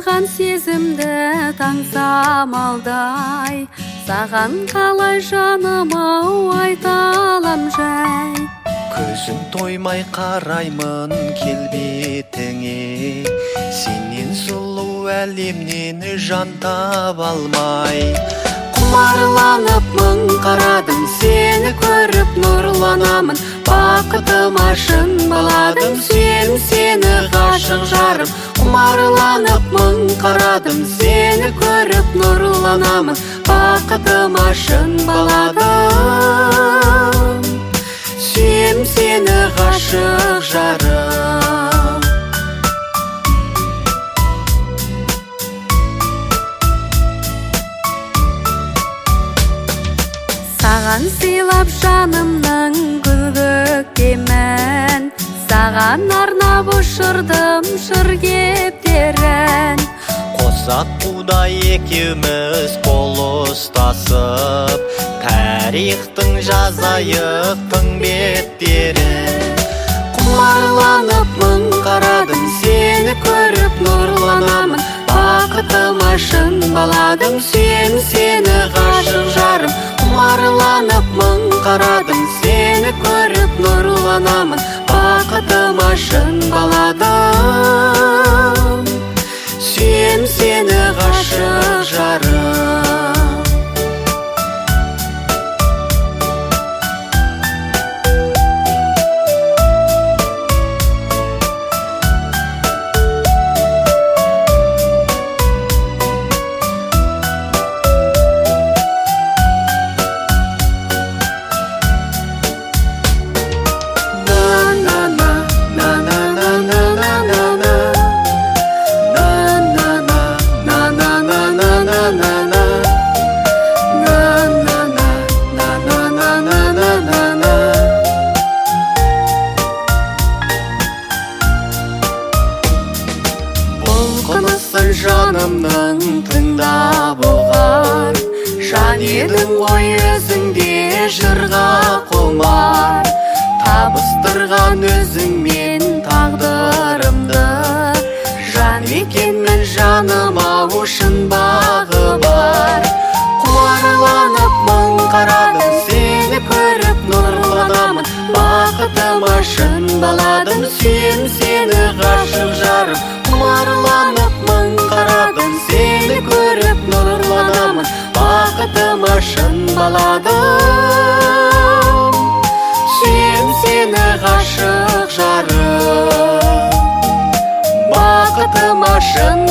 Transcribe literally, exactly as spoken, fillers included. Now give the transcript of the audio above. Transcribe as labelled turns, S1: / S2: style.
S1: Аңсаған сезімді таңсамалдай, саған қалай жаным-ау айта алам жай.
S2: Көзім тоймай қараймын келбетіңе, сенен сұлу әлемнен жан таба алмай. Құмарланып мың қарадым, сені көріп нұрланамын, бақытыма шын баладым, сен сені ғашық жарым. Құмарланып мың қарадым, сені көріп нұрланамын, бақытыма шын баладым, сен сені ғашық жарым.
S1: Саған сыйлап жанымның гүл көктемін, саған арнап ұшырдым шыр кептерін.
S2: Қосақ қудай екеуміз қол ұстасып, тарихтың жазайық тың беттерін. Құмарланып мың қарадым, сені көріп нұрланамын, бақытыма шын баладым, сен сені ғашық жарым. Құмарланып мың қарадым, сені көріп нұрланамын, бақытыма шын баладым, сен сені ғашық жарым. Жанымның тыңдап оғар, жан едің ғой өзіңде жырға құмар. Табыстырған өзіңмен тағдырымды, жан екенмін жаным-ау шын бағы бар. Құмарланып мың қарадым, сені көріп нұрланамын, бақытыма шын баладым, сен сені ғашық жарым. Құмарланып мың қарадым, сені көріп нұрланамын, бақытыма шын баладым, сен сені ғашық жарым. Бақытыма шын